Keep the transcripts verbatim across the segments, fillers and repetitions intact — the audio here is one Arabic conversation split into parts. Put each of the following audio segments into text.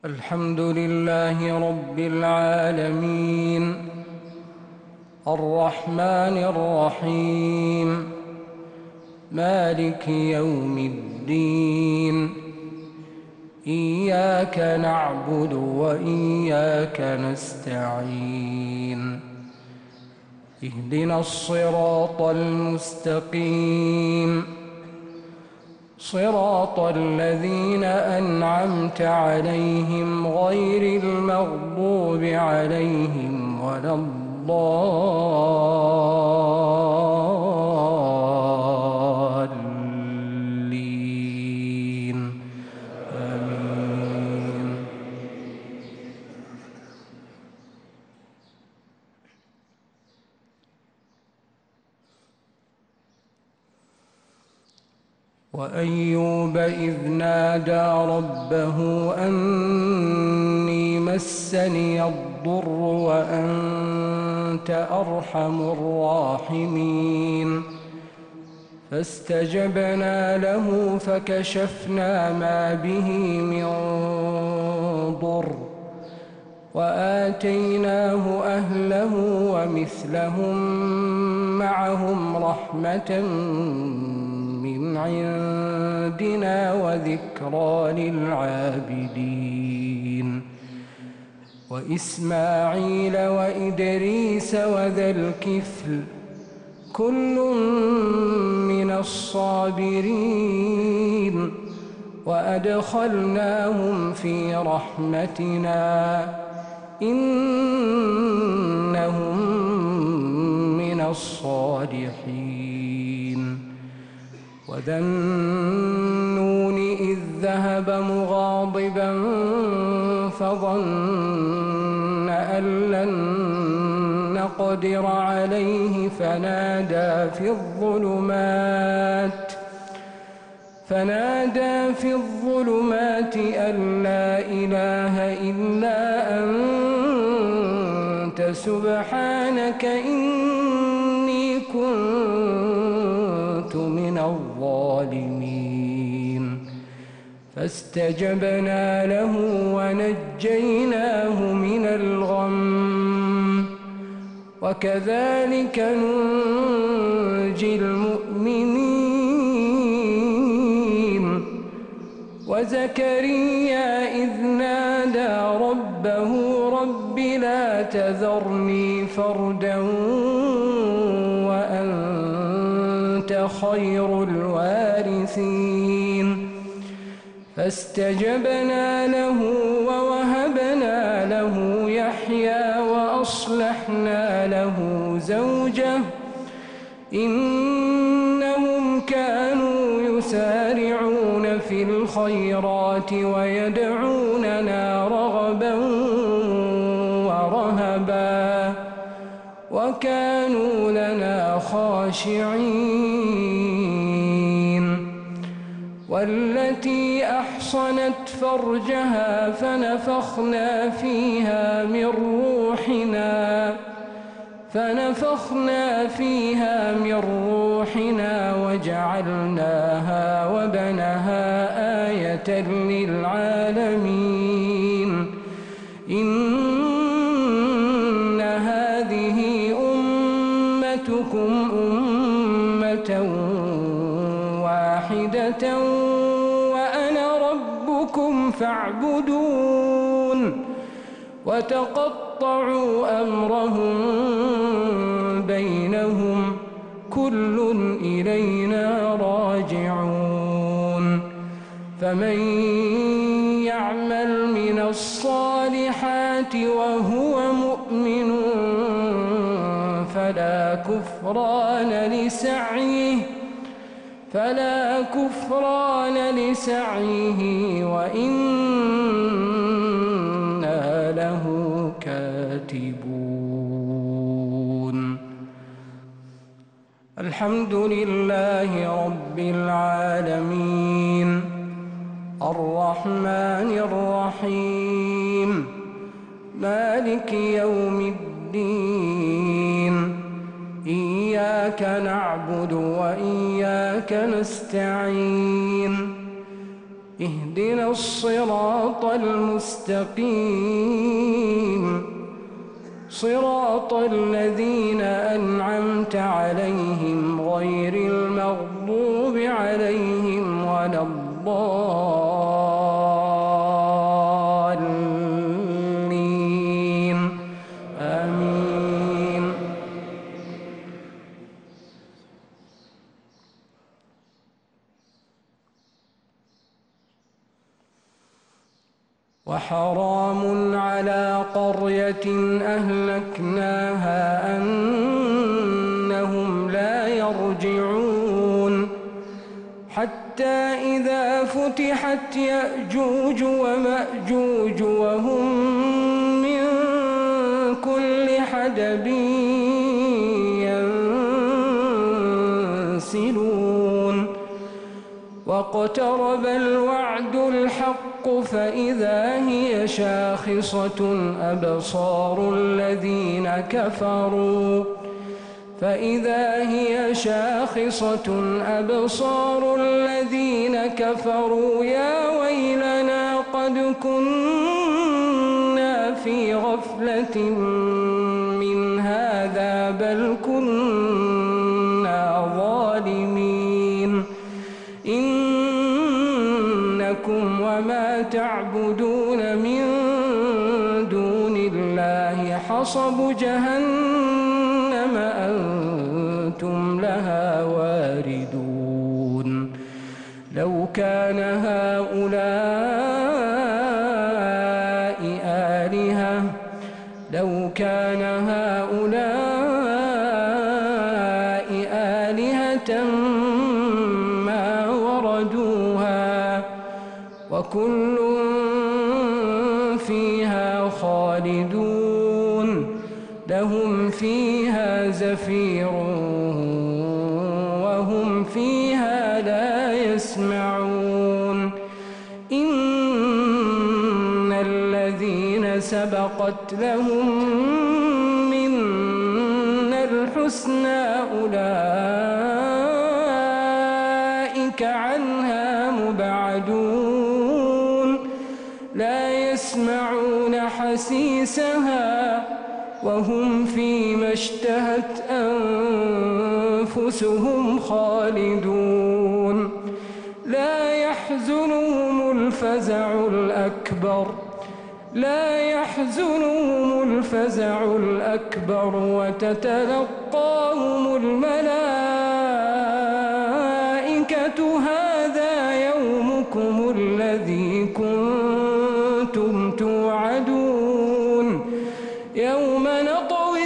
الحمد لله رب العالمين الرحمن الرحيم مالك يوم الدين إياك نعبد وإياك نستعين اهدنا الصراط المستقيم صراط الذين أنعمت عليهم غير المغضوب عليهم ولا الضالين آمين. وأيوب إذ نادى ربه أني مسني الضر وأنت أرحم الراحمين فاستجبنا له فكشفنا ما به من ضر وآتيناه أهله ومثلهم معهم رحمة من عندنا وذكرى للعابدين وإسماعيل وإدريس وذا الكفل كل من الصابرين وأدخلناهم في رحمتنا إنهم من الصالحين وذا النون إذ ذهب مغاضبا فظن أن لن نقدر عليه فنادى في الظلمات فنادى في الظلمات أن لا إله إلا أنت سبحانك إني كنت من الظالمين فاستجبنا له ونجيناه من الغم وكذلك ننجي المؤمنين وزكريا إذ نادى ربه رب لا تذرني فردا وأنت خير الوارثين فاستجبنا له ووهبنا له يحيى وأصلحنا له زوجه إنهم كانوا يسارعون في الخيرات ويدعوننا رغبا ورهبا وكانوا لنا خاشعين والتي أحصنت فرجها فنفخنا فيها من روحنا فنفخنا فيها من روحنا وجعلناها وبنها آية للعالمين إن هذه أمتكم أمة واحدة وأنا ربكم فاعبدون وتقطعوا أمرهم بينهم كل إلينا راجعون فمن يعمل من الصالحات وهو مؤمن فلا كفران لسعيه فلا كفران لسعيه وإنا له كاتبون. الحمد لله رب العالمين الرحمن الرحيم مالك يوم الدين إياك نعبد وإياك نستعين اهدنا الصراط المستقيم صراط الذين أنعمت عليهم غير المغضوب عليهم ولا الضالين آمين. وحرام على قرية أهلكناها أنهم لا يرجعون حتى إذا فتحت يأجوج ومأجوج وهم من كل حدب ينسلون واقترب الوعد الحق فإذا هي شاخصة أبصار الذين كفروا فإذا هي شاخصة أبصار الذين كفروا يا ويلنا قد كنا في غفلة من هذا بل كنا ظالمين إنكم وما تعبدون من دون الله حصب جهنم أنتم لها واردون لو كان هؤلاء آلهة لو كان هؤلاء آلهة ما وردوها وكل فيها خالدون لهم فيها زفير وهم فيها لا يسمعون إن الذين سبقت لهم منا الحسنى أولئك عنها مبعدون لا يسمعون حسيسها وهم فيما اشتهت أنفسهم خالدون لا يحزنهم الفزع الأكبر لا يحزنهم الفزع الأكبر وتتلقاهم الملائكة هذا يومكم الذي كنتم توعدون يوم نطوي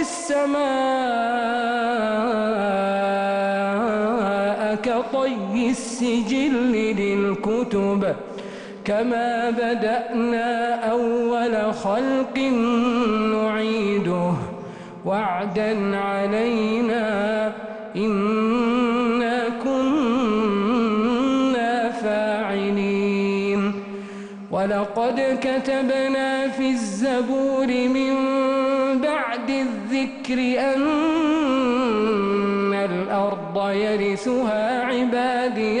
السماء كطي السجل للكتب كما بدأنا أول خلق نعيده وعدا علينا إنا كنا فاعلين ولقد كتبنا في الزبور من بعد الذكر أن الأرض يرثها عبادي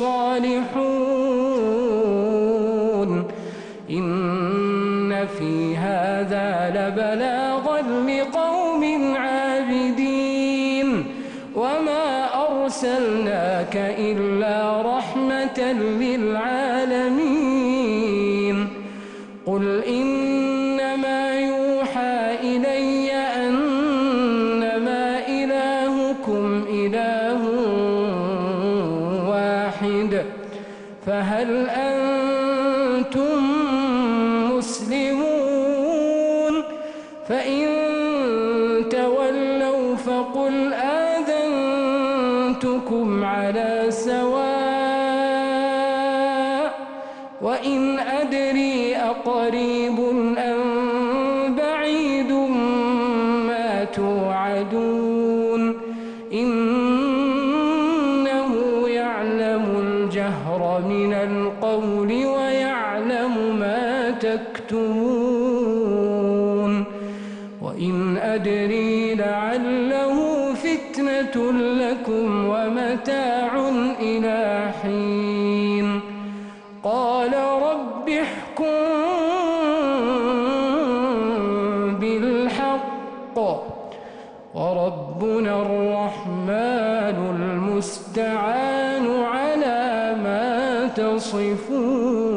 الصالحون إن في هذا لبلاغا لقوم عابدين وما أرسلناك إلا رحمة للعالمين قل إنما يوحى إلي أنما إلهكم إله واحد فهل أنتم مسلمون فإن تولوا فقل آذنتكم على سواء وإن أدري أقريب أم بعيد ما توعدون إنه يعلم الجهر من القول ويعلم ما تكتمون وإن أدري لعله فتنة لكم ومتاع إلى حين قال المستعان على ما تصفون.